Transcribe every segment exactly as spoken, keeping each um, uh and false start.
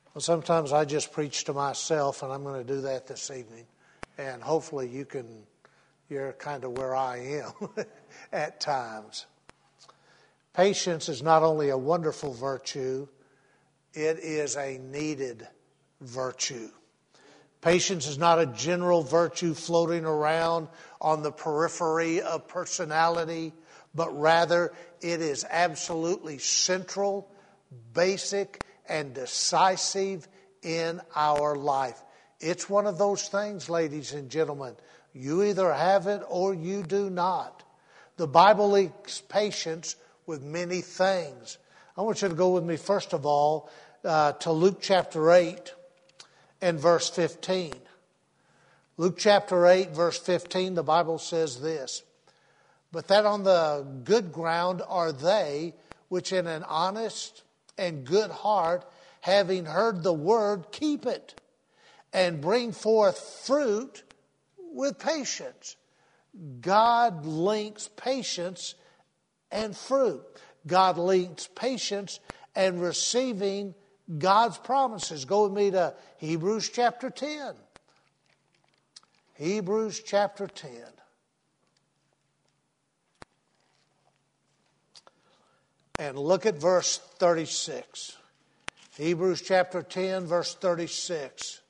Well, sometimes I just preach to myself, and I'm going to do that this evening. And hopefully you can, you're kind of where I am at times. Patience is not only a wonderful virtue, it is a needed virtue. Patience is not a general virtue floating around on the periphery of personality, but rather it is absolutely central, basic, and decisive in our life. It's one of those things, ladies and gentlemen. You either have it or you do not. The Bible links patience with many things. I want you to go with me, first of all, uh, to Luke chapter eight and verse fifteen. Luke chapter eight, verse fifteen, the Bible says this: "But that on the good ground are they which in an honest and good heart, having heard the word, keep it, and bring forth fruit with patience." God links patience and fruit. God links patience and receiving God's promises. Go with me to Hebrews chapter ten. Hebrews chapter ten. And look at verse thirty-six. Hebrews chapter ten, verse thirty-six.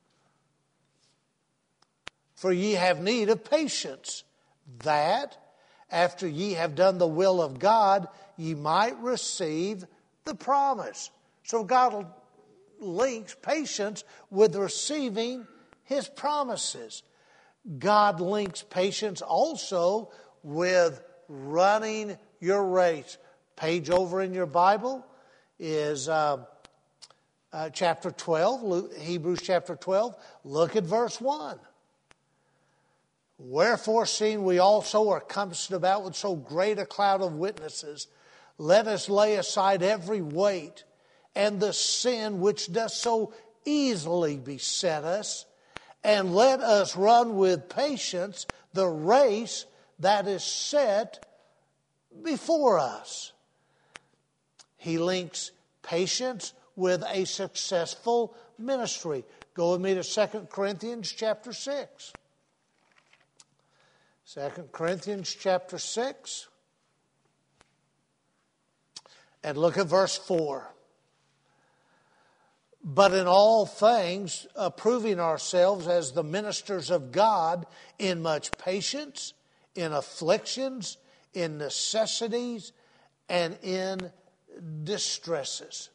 "For ye have need of patience, that, after ye have done the will of God, ye might receive the promise." So God links patience with receiving His promises. God links patience also with running your race. Page over in your Bible is uh, uh, chapter twelve, Luke, Hebrews chapter twelve. Look at verse one. "Wherefore, seeing we also are compassed about with so great a cloud of witnesses, let us lay aside every weight and the sin which does so easily beset us, and let us run with patience the race that is set before us." He links patience with a successful ministry. Go with me to Second Corinthians chapter six. Second Corinthians chapter six. And look at verse four. "But in all things, approving ourselves as the ministers of God, in much patience, in afflictions, in necessities, and in distresses."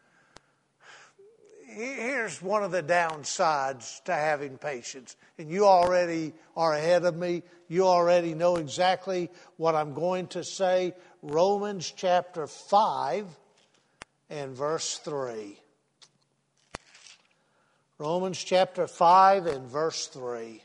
Here's one of the downsides to having patience. And you already are ahead of me. You already know exactly what I'm going to say. Romans chapter five and verse three. Romans chapter five and verse three.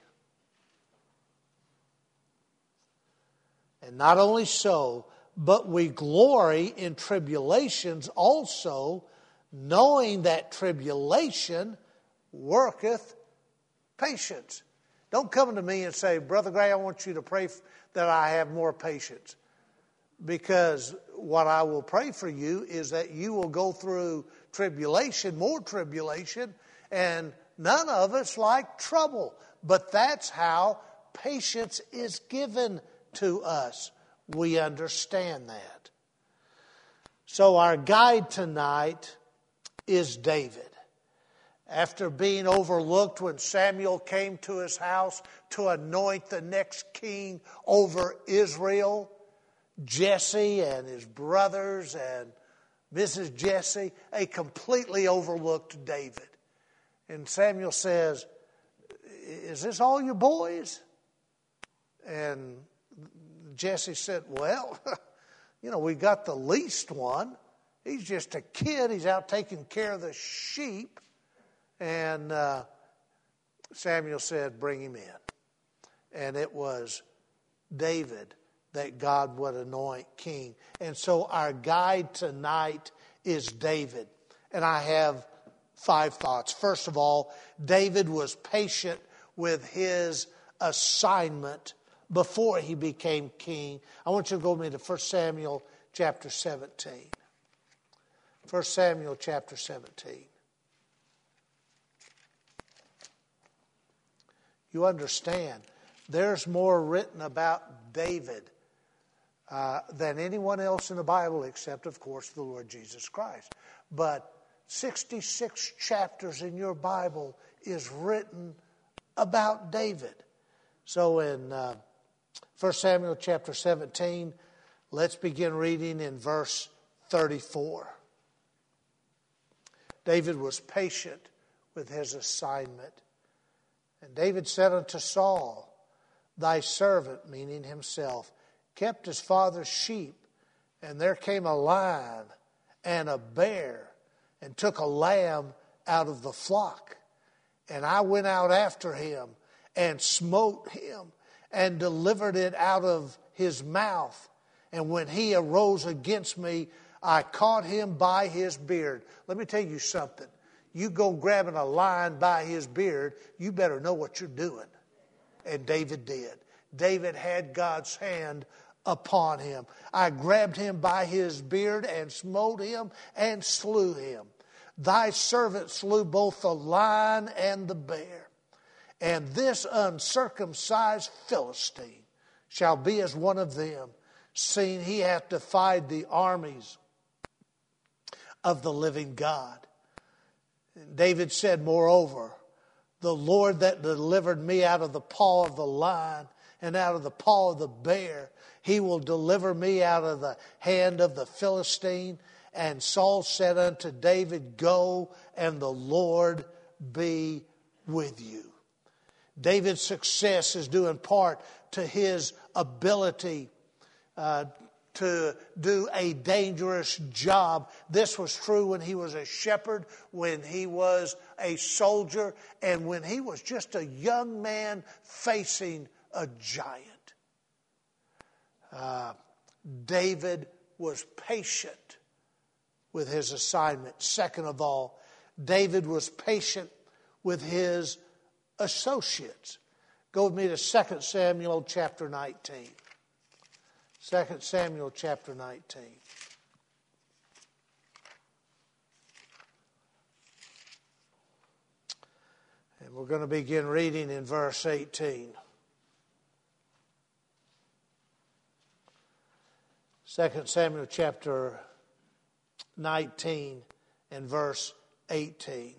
"And not only so, but we glory in tribulations also, knowing that tribulation worketh patience." Don't come to me and say, "Brother Gray, I want you to pray that I have more patience." Because what I will pray for you is that you will go through tribulation, more tribulation, and none of us like trouble. But that's how patience is given to us. We understand that. So our guide tonight is David. After being overlooked when Samuel came to his house to anoint the next king over Israel, Jesse and his brothers and Missus Jesse, they completely overlooked David. And Samuel says, "Is this all your boys?" And Jesse said, "Well, you know, we got the least one. He's just a kid. He's out taking care of the sheep." And uh, Samuel said, "Bring him in." And it was David that God would anoint king. And so our guide tonight is David. And I have five thoughts. First of all, David was patient with his assignment before he became king. I want you to go with me to First Samuel chapter seventeen. First Samuel chapter seventeen. You understand, there's more written about David uh, than anyone else in the Bible except, of course, the Lord Jesus Christ. But sixty-six chapters in your Bible is written about David. So in uh, First Samuel chapter seventeen, let's begin reading in verse thirty-four. David was patient with his assignment. And David said unto Saul, thy servant, meaning himself, kept his father's sheep, and there came a lion and a bear, and took a lamb out of the flock. And I went out after him, and smote him, and delivered it out of his mouth. And when he arose against me, I caught him by his beard. Let me tell you something. You go grabbing a lion by his beard, you better know what you're doing. And David did. David had God's hand upon him. I grabbed him by his beard and smote him and slew him. Thy servant slew both the lion and the bear. And this uncircumcised Philistine shall be as one of them, seeing he hath defied the armies of the living God. And David said, moreover, the Lord that delivered me out of the paw of the lion and out of the paw of the bear, he will deliver me out of the hand of the Philistine. And Saul said unto David, go, and the Lord be with you. David's success is due in part to his ability uh, to do a dangerous job. This was true when he was a shepherd, when he was a soldier, and when he was just a young man facing a giant. Uh, David was patient with his assignment. Second of all, David was patient with his associates. Go with me to Second Samuel chapter nineteen. Second Samuel chapter nineteen. And we're going to begin reading in verse eighteen. Second Samuel chapter nineteen and verse eighteen.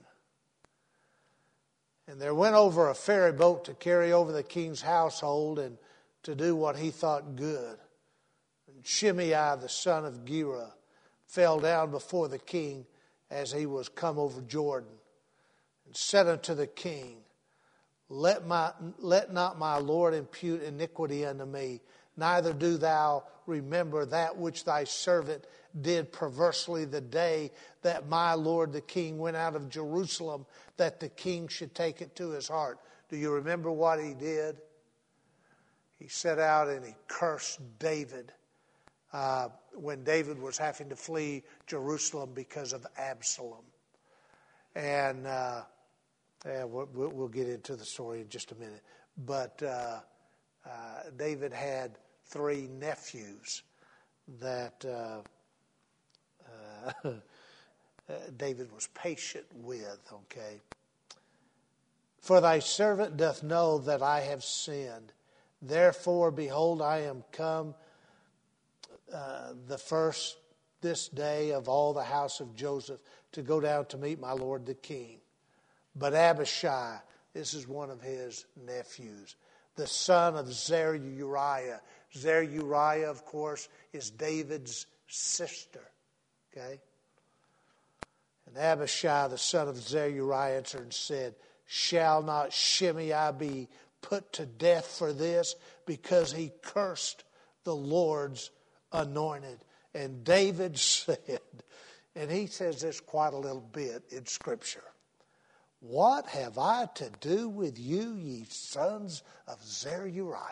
And there went over a ferry boat to carry over the king's household and to do what he thought good. And Shimei, the son of Gera, fell down before the king as he was come over Jordan, and said unto the king, Let my let not my Lord impute iniquity unto me, neither do thou remember that which thy servant did perversely the day that my Lord the king went out of Jerusalem, that the king should take it to his heart. Do you remember what he did? He set out and he cursed David uh, when David was having to flee Jerusalem because of Absalom. And uh, yeah, we'll, we'll get into the story in just a minute. But uh, uh, David had three nephews that uh, uh, David was patient with, okay? For thy servant doth know that I have sinned. Therefore, behold, I am come uh, the first this day of all the house of Joseph to go down to meet my lord the king. But Abishai, this is one of his nephews, the son of Zeruiah. Zeruiah, of course, is David's sister. Okay? And Abishai, the son of Zeruiah, answered and said, Shall not Shimei be put to death for this, because he cursed the Lord's anointed? And David said, and he says this quite a little bit in Scripture, What have I to do with you, ye sons of Zeruiah?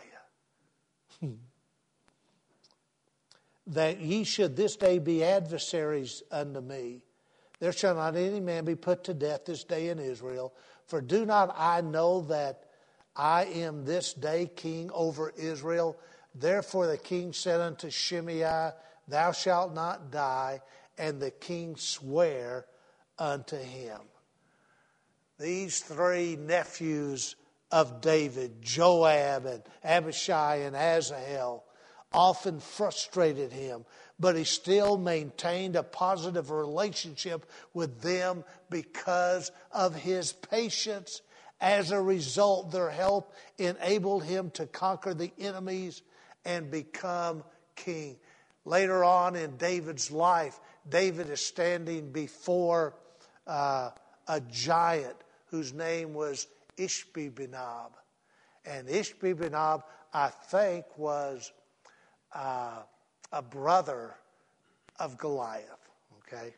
That ye should this day be adversaries unto me. There shall not any man be put to death this day in Israel. For do not I know that I am this day king over Israel? Therefore the king said unto Shimei, Thou shalt not die. And the king sware unto him. These three nephews of David, Joab and Abishai and Asahel, often frustrated him, but he still maintained a positive relationship with them because of his patience. As a result, their help enabled him to conquer the enemies and become king. Later on in David's life, David is standing before uh, a giant whose name was Ishbi-Benob. And Ishbi-Benob, I think, was uh, a brother of Goliath, okay?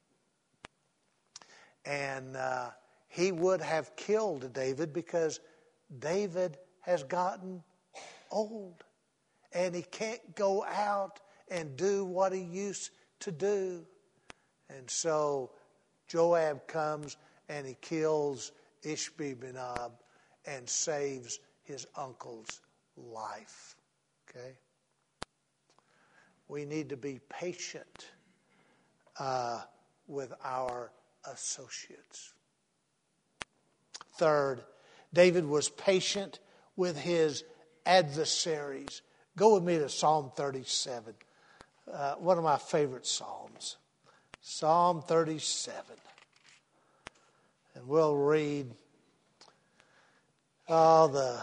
And uh, he would have killed David because David has gotten old. And he can't go out and do what he used to do. And so Joab comes and he kills Ishbi-Benob and saves his uncle's life. Okay? We need to be patient uh, with our associates. Third, David was patient with his adversaries. Go with me to Psalm thirty-seven. Uh, one of my favorite Psalms. Psalm thirty-seven. And we'll read uh, the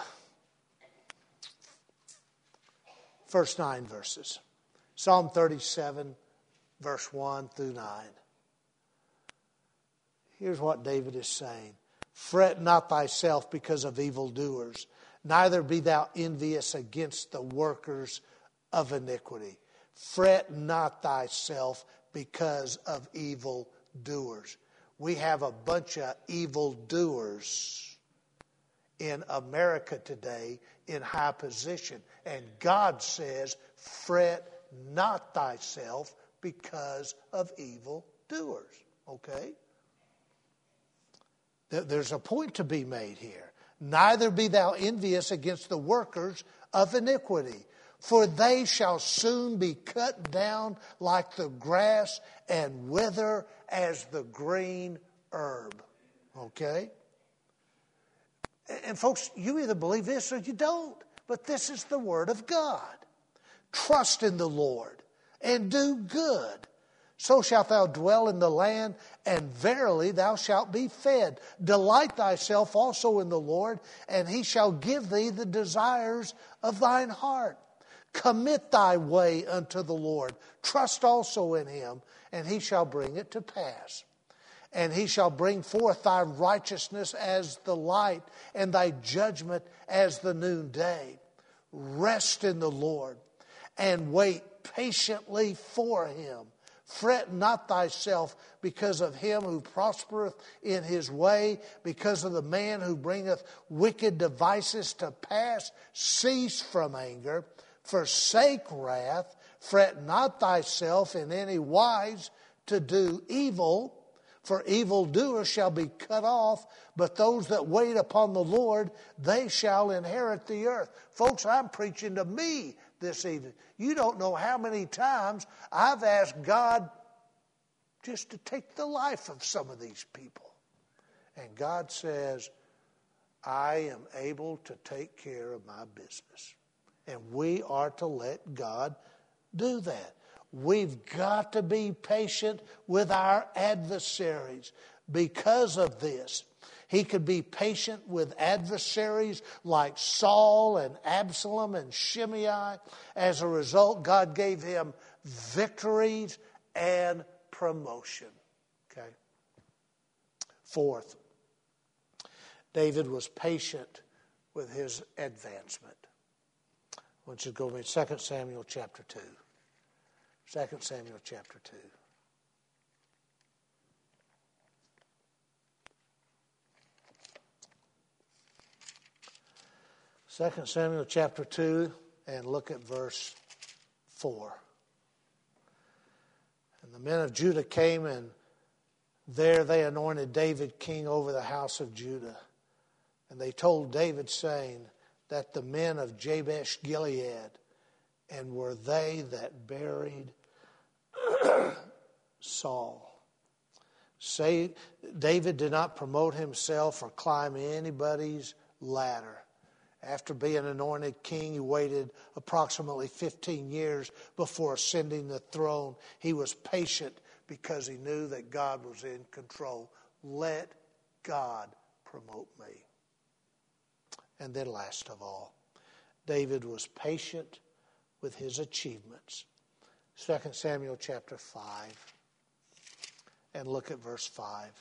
first nine verses. Psalm thirty-seven, verse one through nine. Here's what David is saying. Fret not thyself because of evildoers, neither be thou envious against the workers of iniquity. Fret not thyself because of evildoers. We have a bunch of evildoers in America today in high position. And God says, fret not thyself because of evildoers. Okay? There's a point to be made here. Neither be thou envious against the workers of iniquity, for they shall soon be cut down like the grass and wither as the green herb. Okay? And folks, you either believe this or you don't. But this is the word of God. Trust in the Lord and do good. So shalt thou dwell in the land, and verily thou shalt be fed. Delight thyself also in the Lord, and he shall give thee the desires of thine heart. Commit thy way unto the Lord. Trust also in him, and he shall bring it to pass. And he shall bring forth thy righteousness as the light, and thy judgment as the noonday. Rest in the Lord, and wait patiently for him. Fret not thyself because of him who prospereth in his way, because of the man who bringeth wicked devices to pass. Cease from anger, forsake wrath, fret not thyself in any wise to do evil, for evildoers shall be cut off, but those that wait upon the Lord, they shall inherit the earth. Folks, I'm preaching to me this evening. You don't know how many times I've asked God just to take the life of some of these people. And God says, I am able to take care of my business. And we are to let God do that. We've got to be patient with our adversaries because of this. He could be patient with adversaries like Saul and Absalom and Shimei. As a result, God gave him victories and promotion. Okay. Fourth, David was patient with his advancement. I want you to go with me to Second Samuel chapter two. Second Samuel chapter two. Second Samuel chapter two, and look at verse four. And the men of Judah came, and there they anointed David king over the house of Judah. And they told David, saying, that the men of Jabesh Gilead, and were they that buried Saul. Say, David did not promote himself or climb anybody's ladder. After being anointed king, he waited approximately fifteen years before ascending the throne. He was patient because he knew that God was in control. Let God promote me. And then last of all, David was patient with his achievements. Second Samuel chapter five. And look at verse five.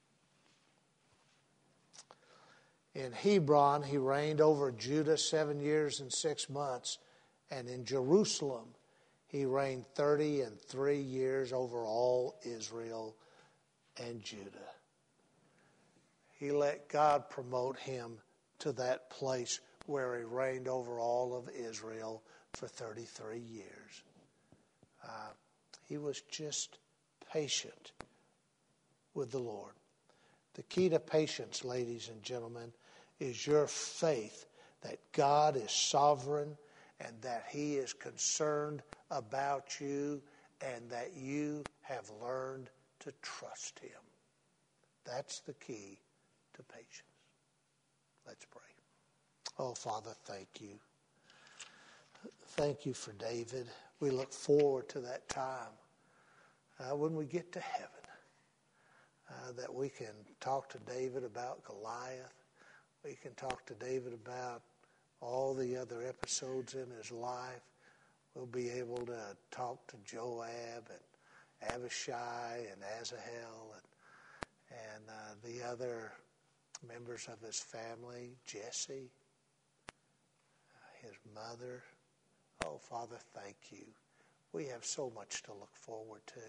In Hebron, he reigned over Judah seven years and six months. And in Jerusalem, he reigned thirty and three years over all Israel and Judah. He let God promote him to that place where he reigned over all of Israel for thirty-three years. Uh, he was just patient with the Lord. The key to patience, ladies and gentlemen, is your faith that God is sovereign and that he is concerned about you and that you have learned to trust him. That's the key to patience. Let's pray. Oh, Father, thank you. Thank you for David. We look forward to that time uh, when we get to heaven, uh, that we can talk to David about Goliath. We can talk to David about all the other episodes in his life. We'll be able to talk to Joab and Abishai and Asahel and, and uh, the other members of his family, Jesse, uh, his mother. Oh, Father, thank you. We have so much to look forward to.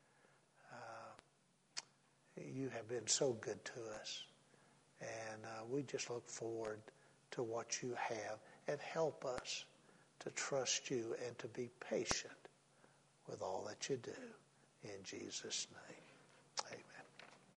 Uh, you have been so good to us. And uh, we just look forward to what you have, and help us to trust you and to be patient with all that you do. In Jesus' name.